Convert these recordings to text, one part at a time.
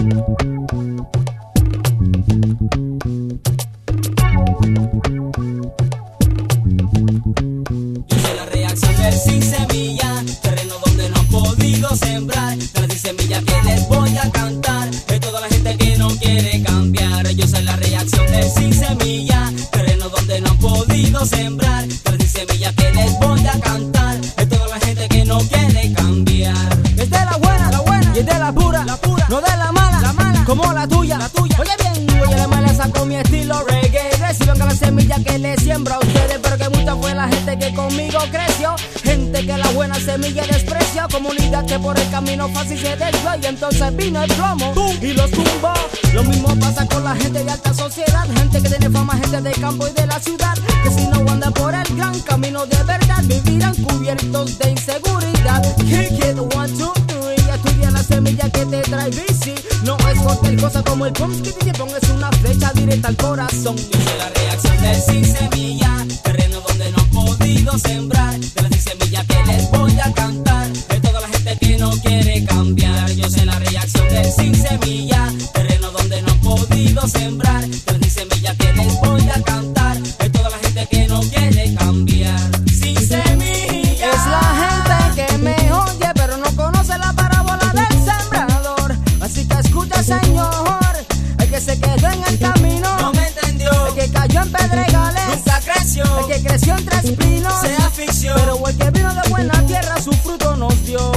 la reacción del sin semilla, terreno donde no han podido sembrar. De las 10 semillas que les voy a cantar, de toda la gente que no quiere cambiar. Yo soy la reacción del sin semilla, terreno donde no han podido sembrar. De las 10 semillas que les voy a cantar, de toda la gente que no quiere cambiar. Es de la buena, y es de la pura, no de la mala, como la tuya. Oye bien, oye, me la saco mi estilo reggae. Reciban cada semilla que le siembro a ustedes, pero que mucha fue la gente que conmigo creció. Gente que la buena semilla despreció, comunidad que por el camino fácil se desvió. Y entonces vino el plomo y los tumbó. Lo mismo pasa con la gente de alta sociedad, gente que tiene fama, gente de campo y de la ciudad, que si no andan por el gran camino de verdad, vivirán cubiertos de inseguridad. Kick it, 1, 2, 3, estudia la semilla que te trae bici. No es cualquier cosa como el pumpkin y pongas una flecha directa al corazón. Yo soy la reacción del sin semilla, terreno donde no han podido sembrar. De las 10 semillas que les voy a cantar, de toda la gente que no quiere cambiar. Yo soy la reacción del sin semilla, terreno donde no han podido sembrar. De las 10 semillas que les voy a cantar, de toda la gente que no quiere cambiar. Sin semilla es la gente que me oye pero no conoce la parábola del sembrador. Así que escucha, Señor, el que se quedó en el camino no me entendió, el que cayó en pedregales nunca creció, el que creció en tres pinos se asfixió, pero el que vino de buena tierra su fruto nos dio.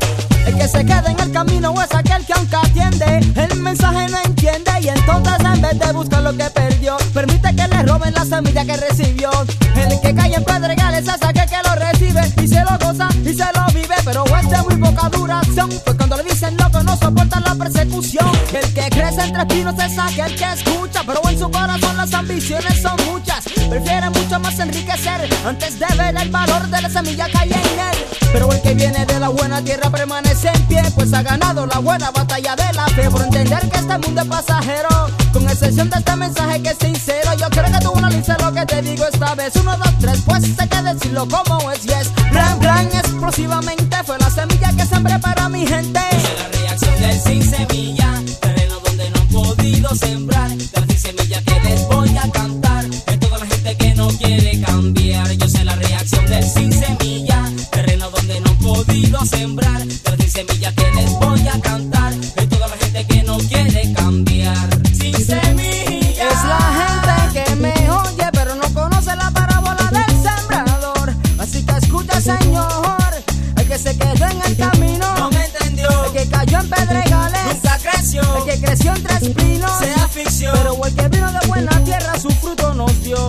El que se queda en el camino es aquel que aunque atiende el mensaje no entiende, y entonces en vez de buscar lo que perdió, permite que le roben la semilla que recibió. El que cae en pedregales es aquel que lo recibe y se lo goza y se lo vive, pero es de muy poca duración, pues cuando le dicen loco no soporta la persecución. El que crece entre pinos es aquel que escucha, pero en su corazón las ambiciones son muchas. Prefiere mucho más enriquecer antes de ver el valor de la semilla que hay en él. Pero el que viene de la buena tierra permanece en pie, pues ha ganado la buena batalla de la fe, por entender que este mundo es pasajero, con excepción de este mensaje que es sincero. Yo creo que tú analices lo que te digo esta vez. 1, 2, 3, pues sé que decirlo como es. Yes, plan, plan, explosivamente fue la semilla que sembré para mi gente. Yo soy la reacción del sin semilla, terreno donde no han podido sembrar. De las 10 semillas que les voy a cantar, de toda la gente que no quiere cambiar. Yo soy la reacción del sin semilla, terreno donde no han podido sembrar. De las 10 semillas que les voy a cantar, de toda la gente que no quiere cambiar. Sin semilla es la gente que me oye pero no conoce la parábola del sembrador. Así que escucha, Señor, el que se quedó en el camino no me entendió, el que cayó en pedregales nunca creció, el que creció en tres pinos se asfixió, pero el que vino de buena tierra su fruto nos dio.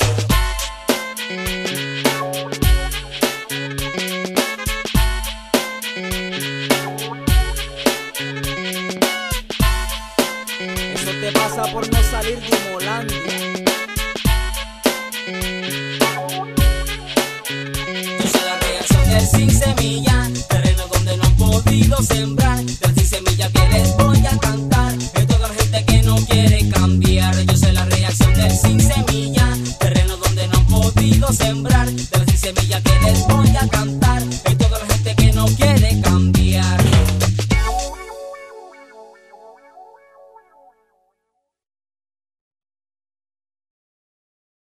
Eso te pasa por no salir de Molandia. Yo soy la reacción del sin semilla, terreno donde no han podido sembrar. De las 10 semillas que les voy a cantar, de toda la gente que no quiere cambiar. Yo soy la reacción del sin semilla, terreno donde no han podido sembrar. De las 10 semillas que les voy a cantar,